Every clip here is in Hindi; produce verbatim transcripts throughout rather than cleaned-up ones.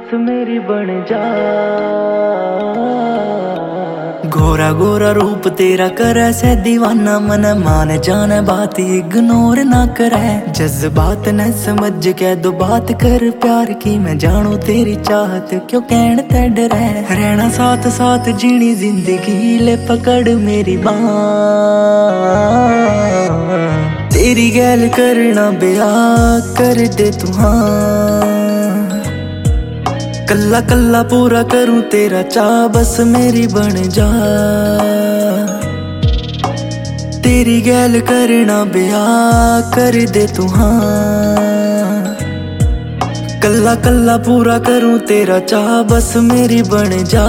बस मेरी बन जा। गोरा गोरा रूप तेरा करे से दीवाना, मन मान जाने बात इग्नोर ना करे। जज्बात न समझ के दो बात कर प्यार की, मैं जानू तेरी चाहत क्यों कहन ते डरे। रहना साथ साथ जीनी जिंदगी, ले पकड़ मेरी बाँ, तेरी गैल करना ब्याह कर दे तू हाँ। कल्ला कल्ला पूरा करूं तेरा चाह, बस मेरी बन जा। तेरी गैल करना ब्याह कर दे तू हाँ। कल्ला कल्ला पूरा करूं तेरा चाह, बस मेरी बन जा।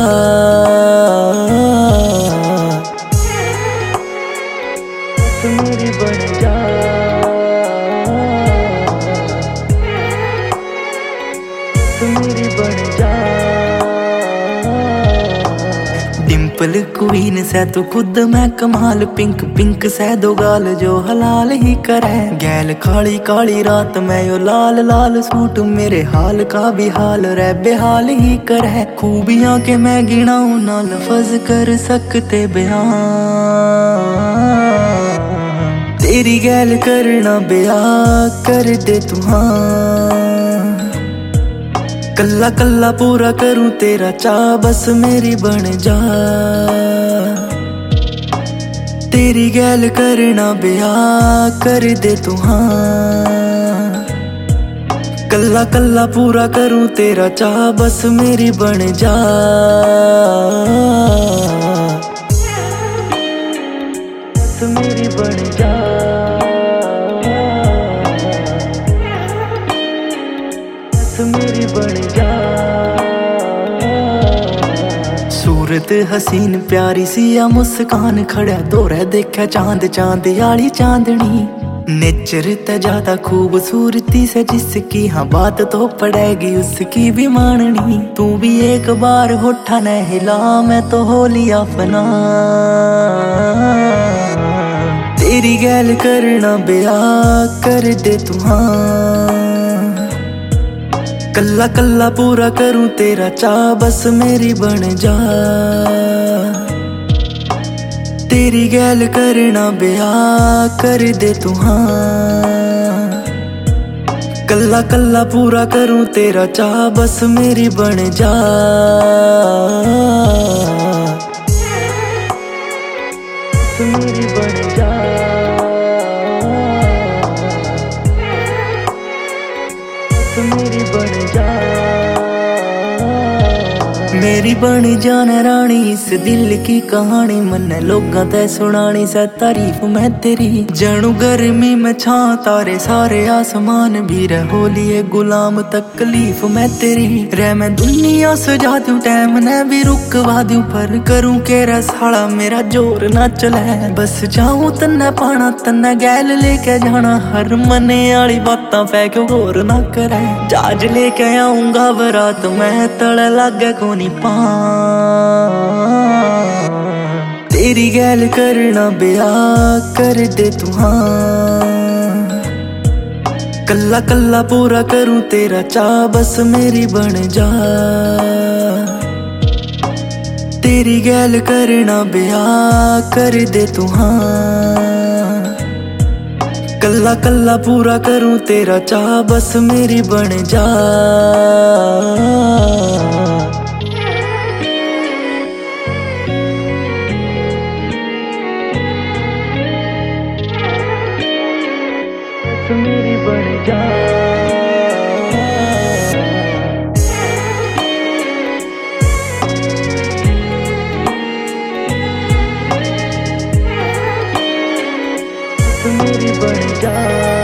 बस मेरी बन जा। मेरी बन जा। डिम्पल क्वीन से तू खुद मैं कमाल, पिंक पिंक से दो गाल जो हलाल ही करे। गैल काली काली रात में यो लाल लाल सूट, मेरे हाल का भी हाल रे बेहाल ही करे। खूबियां के मैं गिनाऊं ना लफज कर सकते बयान, तेरी गैल करना ब्याह कर दे तू हाँ। कल्ला कल्ला पूरा करूं तेरा चाह, बस मेरी बन जा। तेरी गैल करना ब्याह कर दे तू हाँ। कल्ला कल्ला पूरा करूं तेरा चाह, बस मेरी बन जा। बस मेरी बन जा। मेरी बन जा। सूरत हसीन प्यारी सी या मुस्कान, खड़ा दोरे देखा चांद चांद आली चांदनी। नेचर ते ज्यादा खूबसूरती से जिसकी, हाँ बात तो पड़ेगी उसकी भी माननी। तू भी एक बार होठा न हिला, मैं तो हो लिया फना। तेरी गैल करना ब्याह कर दे तू हाँ। कल्ला कल्ला पूरा करूं तेरा चाह, बस मेरी बन जा। तेरी गैल करना ब्याह कर दे तू हाँ। कल्ला कल्ला पूरा करूं तेरा चाह, बस मेरी बन जा। बस मेरी बन जा। मेरी बन जा। मेरी बन जाना रानी इस दिल की कहानी, मन लोगां ते सुनानी से तारीफ मैं तेरी। जानू गर्मी में छां तारे सारे आसमान भी, रहो लिए गुलाम तकलीफ मैं तेरी। रह मैं दुनिया सजा दूं टाइम ने भी रुकवा दूं, पर करूं के रसाला मेरा जोर ना चले। बस जाऊं तन्ने पाना तन्ने गैल लेके जाना, हर मने आली बातां पे क्यों गौर ना करे। जहाज लेके आऊंगा बरात मैं, तले लागे कोनी पा। तेरी गैल करना ब्याह कर दे तू हाँ। कल्ला कल्ला पूरा करूं तेरा चाह, बस मेरी बन जा। तेरी गैल करना ब्याह कर दे तू हाँ। कल्ला कल्ला पूरा करूं तेरा चाह, बस मेरी बन जा। मेरी बन जा। मेरी बन जा।